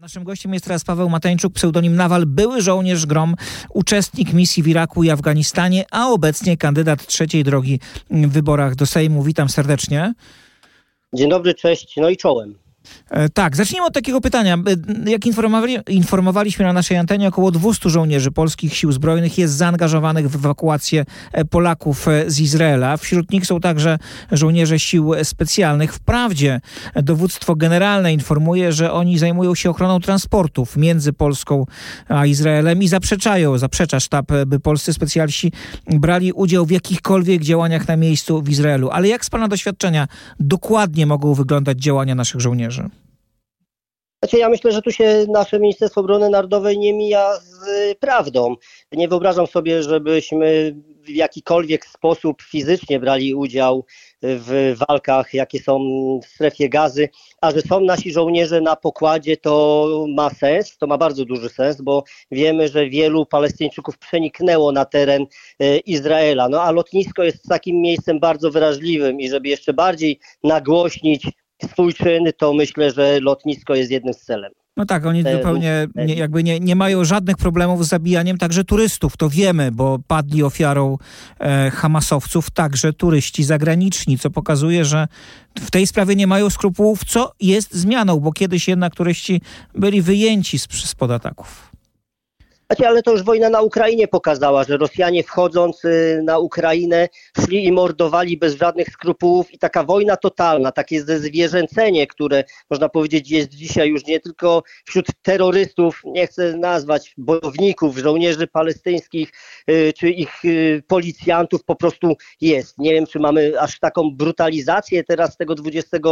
Naszym gościem jest teraz Paweł Mateńczuk, pseudonim Nawal, były żołnierz GROM, uczestnik misji w Iraku i Afganistanie, a obecnie kandydat trzeciej drogi w wyborach do Sejmu. Witam serdecznie. Dzień dobry, cześć, no i czołem. Tak, zacznijmy od takiego pytania. Jak informowaliśmy na naszej antenie, około 200 żołnierzy polskich sił zbrojnych jest zaangażowanych w ewakuację Polaków z Izraela. Wśród nich są także żołnierze sił specjalnych. Wprawdzie dowództwo generalne informuje, że oni zajmują się ochroną transportów między Polską a Izraelem i zaprzecza sztab, by polscy specjaliści brali udział w jakichkolwiek działaniach na miejscu w Izraelu. Ale jak z pana doświadczenia dokładnie mogą wyglądać działania naszych żołnierzy? Znaczy, ja myślę, że tu się nasze Ministerstwo Obrony Narodowej nie mija z prawdą. Nie wyobrażam sobie, żebyśmy w jakikolwiek sposób fizycznie brali udział w walkach, jakie są w strefie Gazy, a że są nasi żołnierze na pokładzie, to ma sens, to ma bardzo duży sens, bo wiemy, że wielu Palestyńczyków przeniknęło na teren Izraela. No a lotnisko jest takim miejscem bardzo wrażliwym i żeby jeszcze bardziej nagłośnić swój czyn, to myślę, że lotnisko jest jednym z celem. No tak, oni zupełnie nie mają żadnych problemów z zabijaniem także turystów, to wiemy, bo padli ofiarą hamasowców także turyści zagraniczni, co pokazuje, że w tej sprawie nie mają skrupułów, co jest zmianą, bo kiedyś jednak turyści byli wyjęci spod ataków. Ale to już wojna na Ukrainie pokazała, że Rosjanie wchodząc na Ukrainę szli i mordowali bez żadnych skrupułów i taka wojna totalna, takie zezwierzęcenie, które można powiedzieć jest dzisiaj już nie tylko wśród terrorystów, nie chcę nazwać bojowników, żołnierzy palestyńskich czy ich policjantów, po prostu jest. Nie wiem, czy mamy aż taką brutalizację teraz tego XXI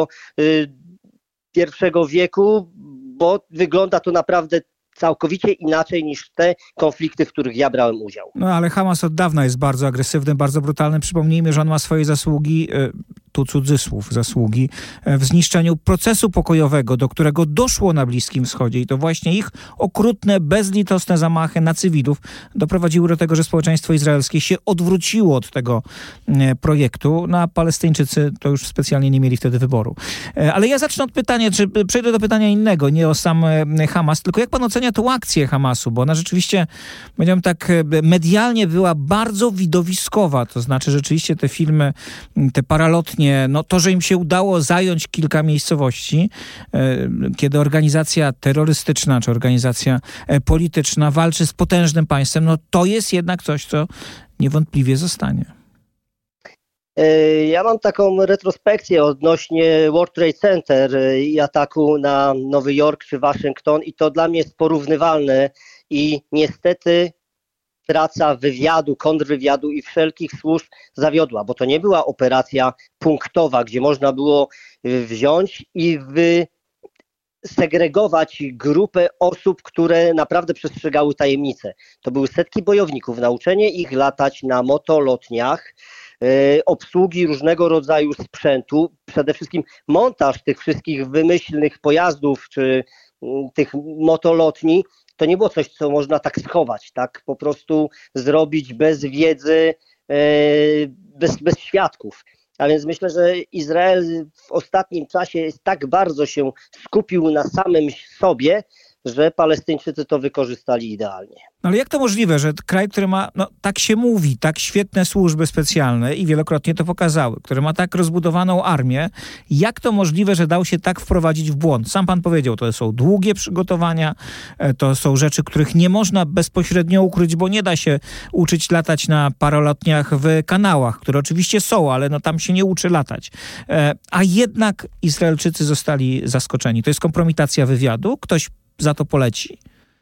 wieku, bo wygląda to naprawdę całkowicie inaczej niż te konflikty, w których ja brałem udział. No ale Hamas od dawna jest bardzo agresywny, bardzo brutalny. Przypomnijmy, że on ma swoje zasługi, tu cudzysłów zasługi, w zniszczeniu procesu pokojowego, do którego doszło na Bliskim Wschodzie i to właśnie ich okrutne, bezlitosne zamachy na cywilów doprowadziły do tego, że społeczeństwo izraelskie się odwróciło od tego projektu, no a Palestyńczycy to już specjalnie nie mieli wtedy wyboru. Ale ja zacznę od pytania, przejdę do pytania innego, nie o sam Hamas, tylko jak pan ocenia tą akcję Hamasu, bo ona rzeczywiście, powiedziałem tak, medialnie była bardzo widowiskowa, to znaczy rzeczywiście te filmy, te paralotnie, no to, że im się udało zająć kilka miejscowości, kiedy organizacja terrorystyczna czy organizacja polityczna walczy z potężnym państwem, no to jest jednak coś, co niewątpliwie zostanie. Ja mam taką retrospekcję odnośnie World Trade Center i ataku na Nowy Jork czy Waszyngton i to dla mnie jest porównywalne i niestety praca wywiadu, kontrwywiadu i wszelkich służb zawiodła, bo to nie była operacja punktowa, gdzie można było wziąć i segregować grupę osób, które naprawdę przestrzegały tajemnice. To były setki bojowników, nauczenie ich latać na motolotniach, obsługi różnego rodzaju sprzętu, przede wszystkim montaż tych wszystkich wymyślnych pojazdów czy tych motolotni. To nie było coś, co można tak schować, tak po prostu zrobić bez wiedzy, bez świadków. A więc myślę, że Izrael w ostatnim czasie tak bardzo się skupił na samym sobie, że Palestyńczycy to wykorzystali idealnie. No ale jak to możliwe, że kraj, który ma, no tak się mówi, tak świetne służby specjalne i wielokrotnie to pokazały, który ma tak rozbudowaną armię, jak to możliwe, że dał się tak wprowadzić w błąd? Sam pan powiedział, to są długie przygotowania, to są rzeczy, których nie można bezpośrednio ukryć, bo nie da się uczyć latać na paralotniach w kanałach, które oczywiście są, ale no tam się nie uczy latać. A jednak Izraelczycy zostali zaskoczeni. To jest kompromitacja wywiadu? Ktoś za to poleci?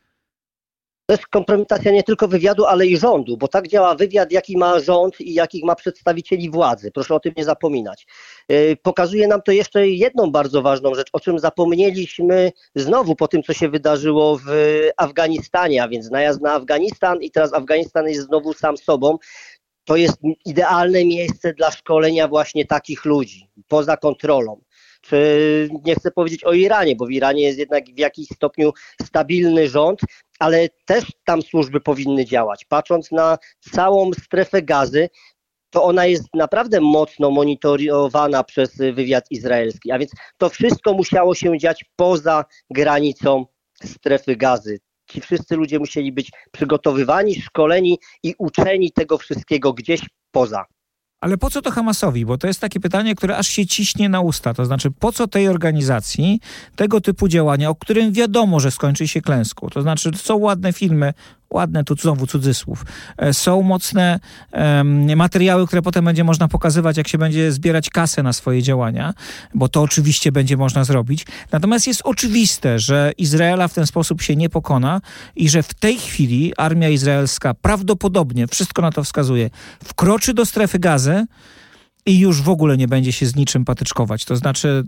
To jest kompromitacja nie tylko wywiadu, ale i rządu, bo tak działa wywiad, jaki ma rząd i jakich ma przedstawicieli władzy. Proszę o tym nie zapominać. Pokazuje nam to jeszcze jedną bardzo ważną rzecz, o czym zapomnieliśmy znowu po tym, co się wydarzyło w Afganistanie, a więc najazd na Afganistan i teraz Afganistan jest znowu sam sobą. To jest idealne miejsce dla szkolenia właśnie takich ludzi, poza kontrolą. Czy nie chcę powiedzieć o Iranie, bo w Iranie jest jednak w jakiś stopniu stabilny rząd, ale też tam służby powinny działać. Patrząc na całą strefę Gazy, to ona jest naprawdę mocno monitorowana przez wywiad izraelski. A więc to wszystko musiało się dziać poza granicą strefy Gazy. Ci wszyscy ludzie musieli być przygotowywani, szkoleni i uczeni tego wszystkiego gdzieś poza. Ale po co to Hamasowi? Bo to jest takie pytanie, które aż się ciśnie na usta. To znaczy, po co tej organizacji tego typu działania, o którym wiadomo, że skończy się klęską? To znaczy, są ładne filmy, ładne tu znowu cudzysłów, są mocne materiały, które potem będzie można pokazywać, jak się będzie zbierać kasę na swoje działania, bo to oczywiście będzie można zrobić. Natomiast jest oczywiste, że Izraela w ten sposób się nie pokona i że w tej chwili armia izraelska prawdopodobnie, wszystko na to wskazuje, wkroczy do strefy Gazy i już w ogóle nie będzie się z niczym patyczkować. To znaczy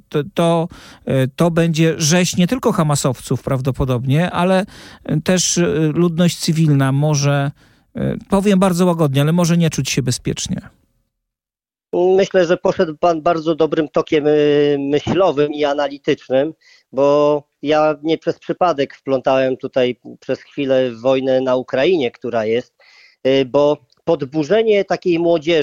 to będzie rzeź nie tylko hamasowców prawdopodobnie, ale też ludność cywilna może, powiem bardzo łagodnie, ale może nie czuć się bezpiecznie. Myślę, że poszedł pan bardzo dobrym tokiem myślowym i analitycznym, bo ja nie przez przypadek wplątałem tutaj przez chwilę wojnę na Ukrainie, która jest, bo podburzenie takiej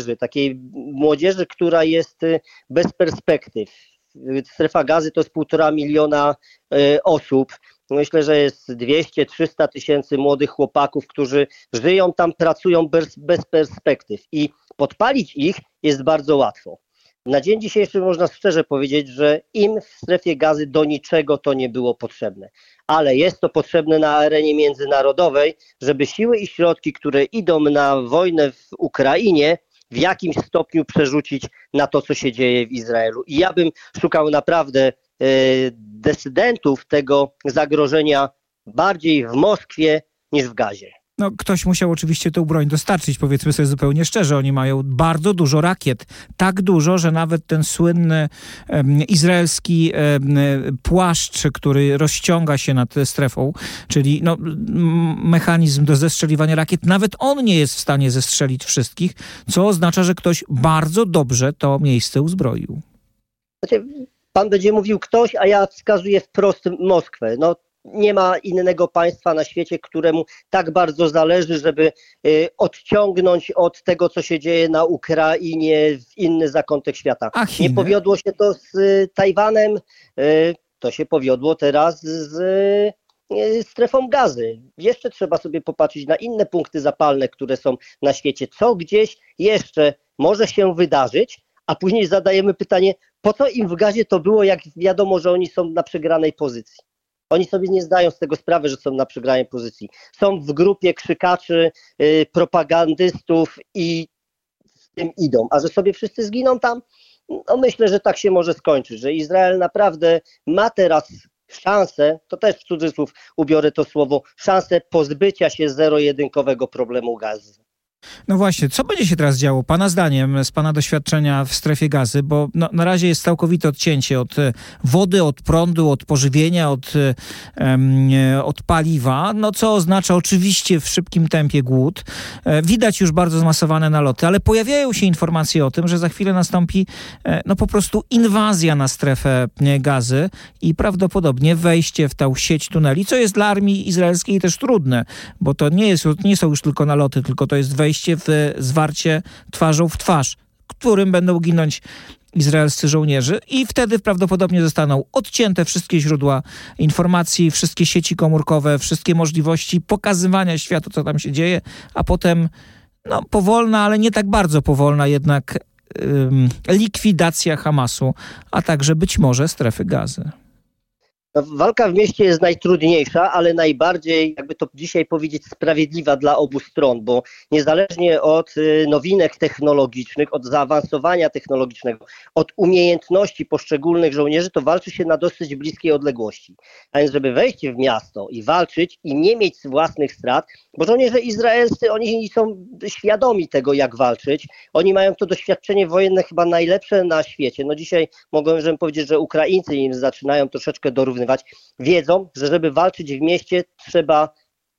młodzieży, która jest bez perspektyw. Strefa Gazy to jest 1,5 miliona osób. Myślę, że jest 200-300 tysięcy młodych chłopaków, którzy żyją tam, pracują bez perspektyw i podpalić ich jest bardzo łatwo. Na dzień dzisiejszy można szczerze powiedzieć, że im w strefie Gazy do niczego to nie było potrzebne. Ale jest to potrzebne na arenie międzynarodowej, żeby siły i środki, które idą na wojnę w Ukrainie, w jakimś stopniu przerzucić na to, co się dzieje w Izraelu. I ja bym szukał naprawdę decydentów tego zagrożenia bardziej w Moskwie niż w Gazie. No, ktoś musiał oczywiście tę broń dostarczyć, powiedzmy sobie zupełnie szczerze. Oni mają bardzo dużo rakiet. Tak dużo, że nawet ten słynny izraelski płaszcz, który rozciąga się nad strefą, czyli mechanizm do zestrzeliwania rakiet, nawet on nie jest w stanie zestrzelić wszystkich, co oznacza, że ktoś bardzo dobrze to miejsce uzbroił. Znaczy, pan będzie mówił ktoś, a ja wskazuję wprost Moskwę. Nie ma innego państwa na świecie, któremu tak bardzo zależy, żeby odciągnąć od tego, co się dzieje na Ukrainie w inny zakątek świata. Nie powiodło się to z Tajwanem, to się powiodło teraz z strefą Gazy. Jeszcze trzeba sobie popatrzeć na inne punkty zapalne, które są na świecie. Co gdzieś jeszcze może się wydarzyć, a później zadajemy pytanie, po co im w Gazie to było, jak wiadomo, że oni są na przegranej pozycji. Oni sobie nie zdają z tego sprawy, że są na przegranej pozycji. Są w grupie krzykaczy, propagandystów i z tym idą. A że sobie wszyscy zginą tam, myślę, że tak się może skończyć, że Izrael naprawdę ma teraz szansę, to też w cudzysłów ubiorę to słowo, szansę pozbycia się zero-jedynkowego problemu Gazy. No właśnie, co będzie się teraz działo, pana zdaniem, z pana doświadczenia w strefie Gazy, bo na razie jest całkowite odcięcie od wody, od prądu, od pożywienia, od paliwa, co oznacza oczywiście w szybkim tempie głód. Widać już bardzo zmasowane naloty, ale pojawiają się informacje o tym, że za chwilę nastąpi po prostu inwazja na strefę Gazy i prawdopodobnie wejście w tę sieć tuneli, co jest dla armii izraelskiej też trudne, bo to nie są już tylko naloty, tylko to jest wejście w zwarcie twarzą w twarz, którym będą ginąć izraelscy żołnierze i wtedy prawdopodobnie zostaną odcięte wszystkie źródła informacji, wszystkie sieci komórkowe, wszystkie możliwości pokazywania światu, co tam się dzieje, a potem powolna, ale nie tak bardzo powolna jednak likwidacja Hamasu, a także być może strefy Gazy. Walka w mieście jest najtrudniejsza, ale najbardziej, jakby to dzisiaj powiedzieć, sprawiedliwa dla obu stron, bo niezależnie od nowinek technologicznych, od zaawansowania technologicznego, od umiejętności poszczególnych żołnierzy, to walczy się na dosyć bliskiej odległości. A więc, żeby wejść w miasto i walczyć i nie mieć własnych strat, bo żołnierze izraelscy, oni są świadomi tego, jak walczyć. Oni mają to doświadczenie wojenne chyba najlepsze na świecie. Dzisiaj mogę powiedzieć, że Ukraińcy im zaczynają troszeczkę dorównywać. Wiedzą, że żeby walczyć w mieście, trzeba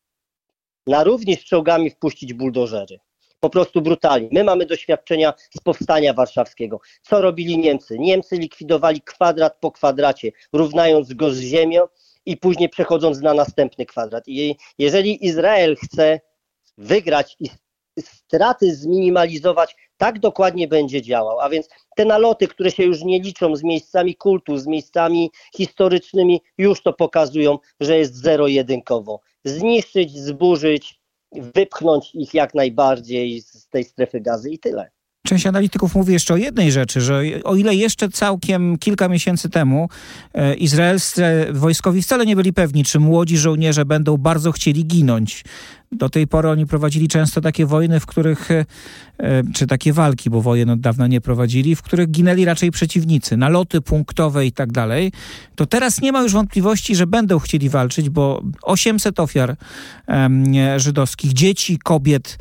na równi z czołgami wpuścić buldożery. Po prostu brutalnie. My mamy doświadczenia z powstania warszawskiego. Co robili Niemcy? Niemcy likwidowali kwadrat po kwadracie, równając go z ziemią i później przechodząc na następny kwadrat. I jeżeli Izrael chce wygrać i straty zminimalizować, Tak dokładnie będzie działał, a więc te naloty, które się już nie liczą z miejscami kultu, z miejscami historycznymi, już to pokazują, że jest zero-jedynkowo. Zniszczyć, zburzyć, wypchnąć ich jak najbardziej z tej strefy Gazy i tyle. Część analityków mówi jeszcze o jednej rzeczy, że o ile jeszcze całkiem kilka miesięcy temu izraelscy wojskowi wcale nie byli pewni, czy młodzi żołnierze będą bardzo chcieli ginąć. Do tej pory oni prowadzili często takie wojny, w których, czy takie walki, bo wojen od dawna nie prowadzili, w których ginęli raczej przeciwnicy, naloty punktowe i tak dalej. To teraz nie ma już wątpliwości, że będą chcieli walczyć, bo 800 ofiar żydowskich, dzieci, kobiet,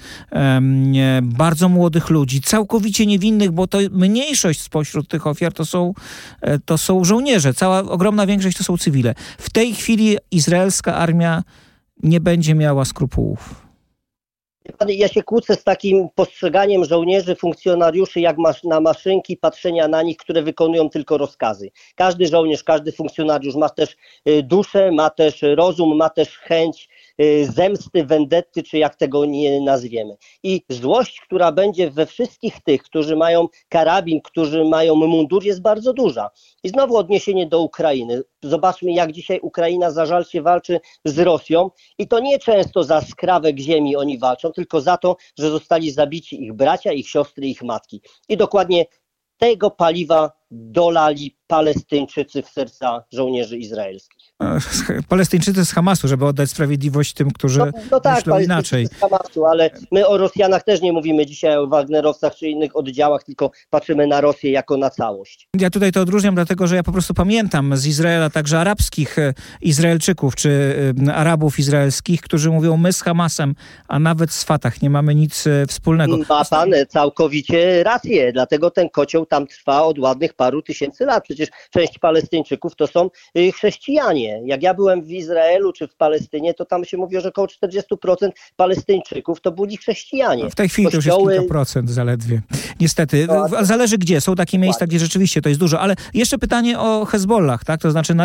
bardzo młodych ludzi, całkowicie niewinnych, bo to mniejszość spośród tych ofiar to są żołnierze. Cała ogromna większość to są cywile. W tej chwili izraelska armia nie będzie miała skrupułów. Ja się kłócę z takim postrzeganiem żołnierzy, funkcjonariuszy jak na maszynki, patrzenia na nich, które wykonują tylko rozkazy. Każdy żołnierz, każdy funkcjonariusz ma też duszę, ma też rozum, ma też chęć zemsty, wendetty, czy jak tego nie nazwiemy. I złość, która będzie we wszystkich tych, którzy mają karabin, którzy mają mundur, jest bardzo duża. I znowu odniesienie do Ukrainy. Zobaczmy, jak dzisiaj Ukraina zażalcie walczy z Rosją i to nie często za skrawek ziemi oni walczą, tylko za to, że zostali zabici ich bracia, ich siostry, ich matki. I dokładnie tego paliwa dolali Palestyńczycy w serca żołnierzy izraelskich. Palestyńczycy z Hamasu, żeby oddać sprawiedliwość tym, którzy myślą inaczej. Z Hamasu, ale my o Rosjanach też nie mówimy dzisiaj o Wagnerowcach czy innych oddziałach, tylko patrzymy na Rosję jako na całość. Ja tutaj to odróżniam, dlatego że ja po prostu pamiętam z Izraela także arabskich Izraelczyków czy Arabów izraelskich, którzy mówią, my z Hamasem, a nawet z Fatah nie mamy nic wspólnego. Ma pan całkowicie rację, dlatego ten kocioł tam trwa od ładnych paru tysięcy lat. Przecież część Palestyńczyków to są chrześcijanie. Jak ja byłem w Izraelu czy w Palestynie, to tam się mówi, że około 40% Palestyńczyków to byli chrześcijanie. W tej chwili to już jest kilka procent zaledwie. Niestety. Zależy gdzie. Są takie miejsca, gdzie rzeczywiście to jest dużo. Ale jeszcze pytanie o Hezbollah, tak? To znaczy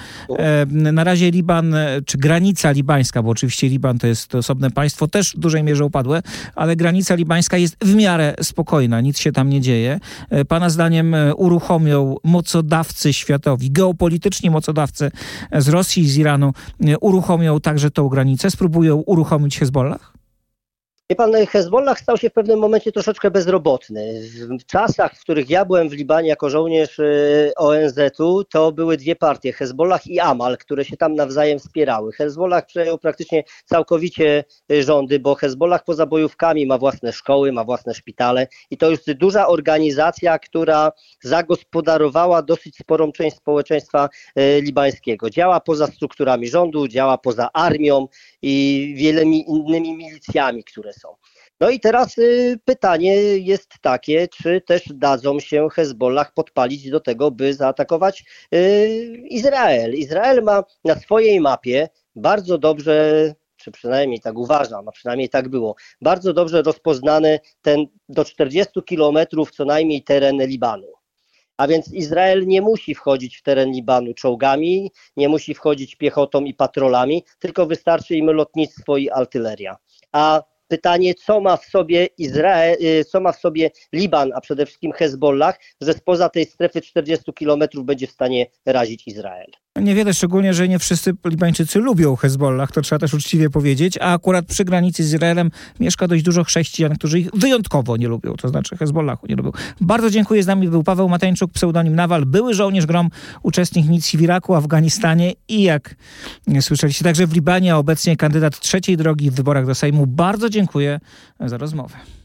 na razie Liban, czy granica libańska, bo oczywiście Liban to jest osobne państwo, też w dużej mierze upadłe, ale granica libańska jest w miarę spokojna. Nic się tam nie dzieje. Pana zdaniem uruchomią mocodawcy światowi, geopolityczni mocodawcy z Rosji i z Iranu uruchomią także tą granicę, spróbują uruchomić Hezbollah? Wie pan, Hezbollah stał się w pewnym momencie troszeczkę bezrobotny. W czasach, w których ja byłem w Libanie jako żołnierz ONZ-u, to były dwie partie, Hezbollah i Amal, które się tam nawzajem wspierały. Hezbollah przejął praktycznie całkowicie rządy, bo Hezbollah poza bojówkami ma własne szkoły, ma własne szpitale i to jest duża organizacja, która zagospodarowała dosyć sporą część społeczeństwa libańskiego. Działa poza strukturami rządu, działa poza armią i wieloma innymi milicjami, które są. No i teraz pytanie jest takie, czy też dadzą się Hezbollah podpalić do tego, by zaatakować Izrael. Izrael ma na swojej mapie bardzo dobrze, czy przynajmniej tak uważam, a przynajmniej tak było, bardzo dobrze rozpoznany ten do 40 kilometrów co najmniej teren Libanu. A więc Izrael nie musi wchodzić w teren Libanu czołgami, nie musi wchodzić piechotą i patrolami, tylko wystarczy im lotnictwo i artyleria. A pytanie, co ma w sobie Liban, a przede wszystkim Hezbollah, że spoza tej strefy 40 kilometrów będzie w stanie razić Izrael. Niewiele, szczególnie, że nie wszyscy Libańczycy lubią Hezbollah, to trzeba też uczciwie powiedzieć, a akurat przy granicy z Izraelem mieszka dość dużo chrześcijan, którzy ich wyjątkowo nie lubią, to znaczy Hezbollahu nie lubią. Bardzo dziękuję, z nami był Paweł Mateńczuk, pseudonim Nawal, były żołnierz GROM, uczestnik misji w Iraku, Afganistanie i jak słyszeliście, także w Libanie, a obecnie kandydat trzeciej drogi w wyborach do Sejmu. Bardzo dziękuję za rozmowę.